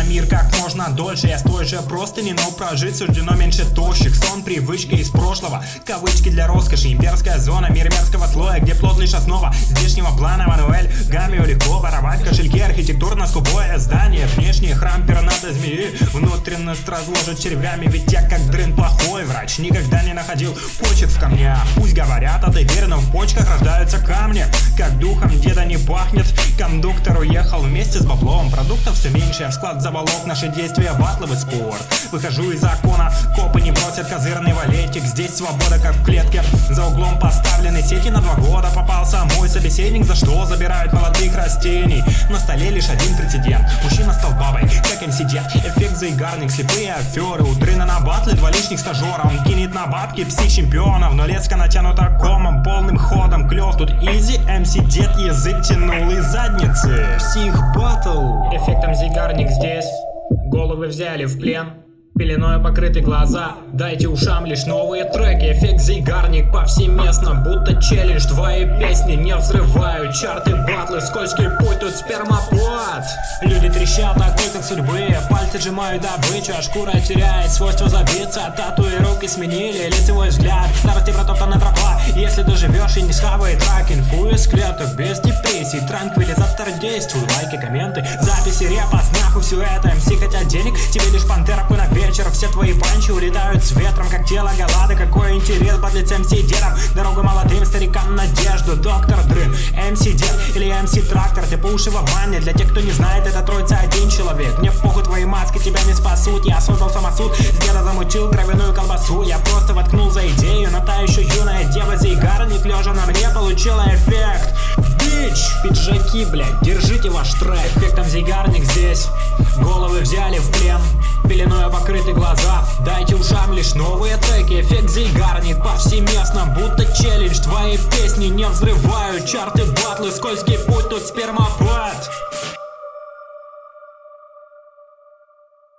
мир как можно дольше. Я с той же простыни, но прожить суждено меньше тощих. Сон, привычка из прошлого, кавычки для роскоши. Имперская зона, мир мерзкого слоя, где плод лишь основа здешнего плана. Мануэль, Гамио, легко воровать кошельки. Архитектурно скупое здание, внешний храм пернатый змеи. Внутренность разложит червями, ведь я как дрын плохой врач. Никогда не находил почек в камнях. Пусть говорят от эфира, но в почках рождаются камни. Как духом деда не пахнет. Кондуктор уехал вместе с баблом. Продуктов все меньше, в склад заволок наши действия, батловый спорт. Выхожу из закона, копы не бросят козырный валетик. Здесь свобода как в клетке, за углом поставлены сети на 2 года. Попался мой собеседник, за что забирают молодых растений. На столе лишь один прецедент, мужчина стал бабой, как МС Дед. Эффект заигарник, слепые аферы, утрына на батлы, 2 лишних стажера. Он кинет на бабки псих-чемпионов, но леска натянута комом, полным ходом. Клёв тут изи, МС Дед язык тянул из задницы. Псих-баттл. Эффектом зигарник здесь, головы взяли в плен. Пеленой покрыты глаза, дайте ушам лишь новые треки. Эффект зигарник повсеместно, будто челлендж. Твои песни не взрывают чарты, батлы, скользкий путь, тут спермопад. Люди трещат от кольцах судьбы, пальцы сжимают добычу, а шкура теряет свойство забиться. Татуировки сменили лицевой взгляд, в старости протоптана тропа. Если доживешь и не схавает рак, инфу из клеток без депрессий. Транквилизатор действуй, лайки, комменты, записи, репост, нахуй все это. МС хотят денег, тебе лишь пантера на вечер. Все твои панчи улетают с ветром, как тело Галады. Какой интерес подлец МС Дедом, дорогу молодым старикам надежду. Доктор Дрын, МС Дед или МС Трактор. Ты по уши в ванне, для тех, кто не знает, это троица один человек. Мне похуй твои маски, тебя не спасут. Я создал самосуд, с деда замутил травяную колбасу. Я просто воткнул за идею, но та еще юная дева зигарник лежа на мне получила эффект. Бич, пиджаки, блядь, держите ваш трек. Эффектом зигарник здесь, головы взяли в плен. Пеленой покрыты глаза, дайте ушам лишь новые треки. Эффект зигарник повсеместно, будто челлендж. Твои песни не взрывают чарты, батлы, скользкий путь, тут спермопад.